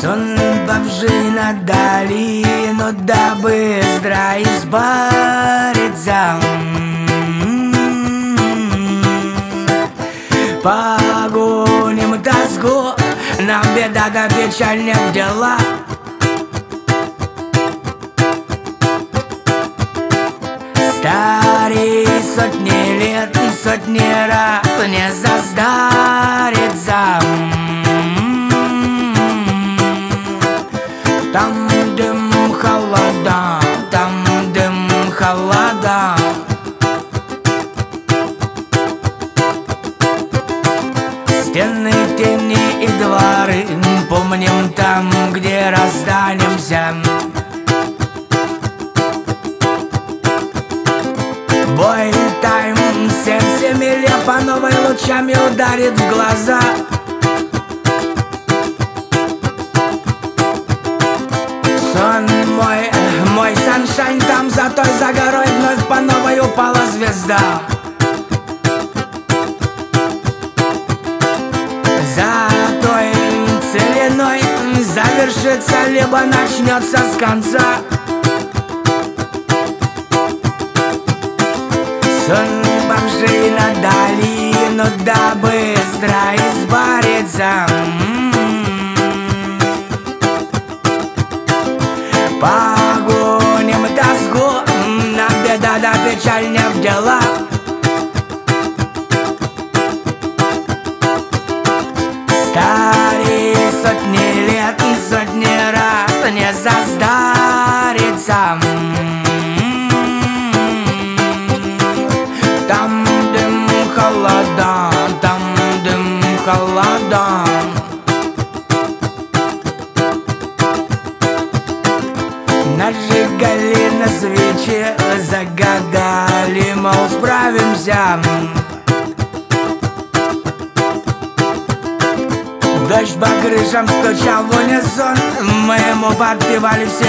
Сон бомжей на долину, да быстро избавиться. Погоним тоску, нам беда да печаль не в дела. Старей сотни лет, сотни раз не состарится. Там дым холода, там дым холода. Стены, тени и дворы помним там, где расстанемся. Бой тайм, сердце миле по новой лучами ударит в глаза. Сон мой, мой саншайн, там за той, за горой вновь по новой упала звезда. За той целиной завершится, либо начнется с конца. Сон бомжей на долину, да быстро испарится. Погоним тоску, нам беда да печаль не в дела. Старей сотни лет, сотни раз не состарится. Там дым холода, там дым холода. Нажигали на свечи, загадали, мол, справимся. Дождь по крышам стучал в унисон, мы ему подпевали все.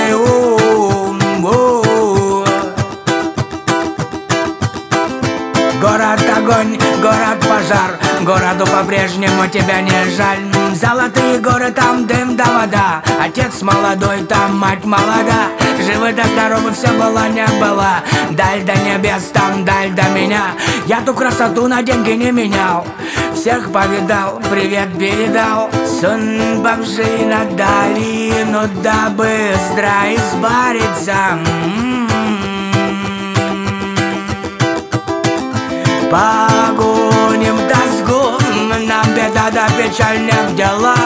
Город огонь, город пожар, городу по-прежнему тебя не жаль. Золотые горы, там дым да вода, отец молодой, там мать молода. Живы да здоровы, все было не было. Даль до небес, там даль до меня. Я ту красоту на деньги не менял, всех повидал, привет передал. Сон бомжей на долину, да быстро испарится. Погоним тоску, нам беда да печаль не в дела.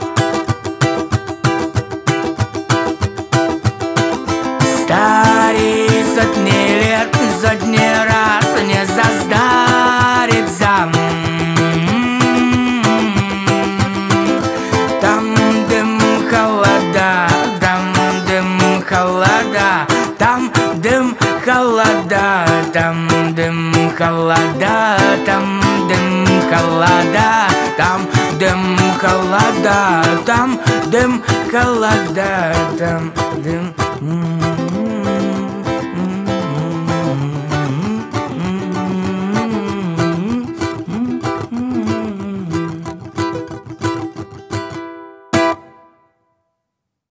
Старей сотни лет, сотни раз не состарится. Там дым холода, там дым холода, там дым холода, там дым холода, там дым холода, там дым холода, там дым холода, там дым.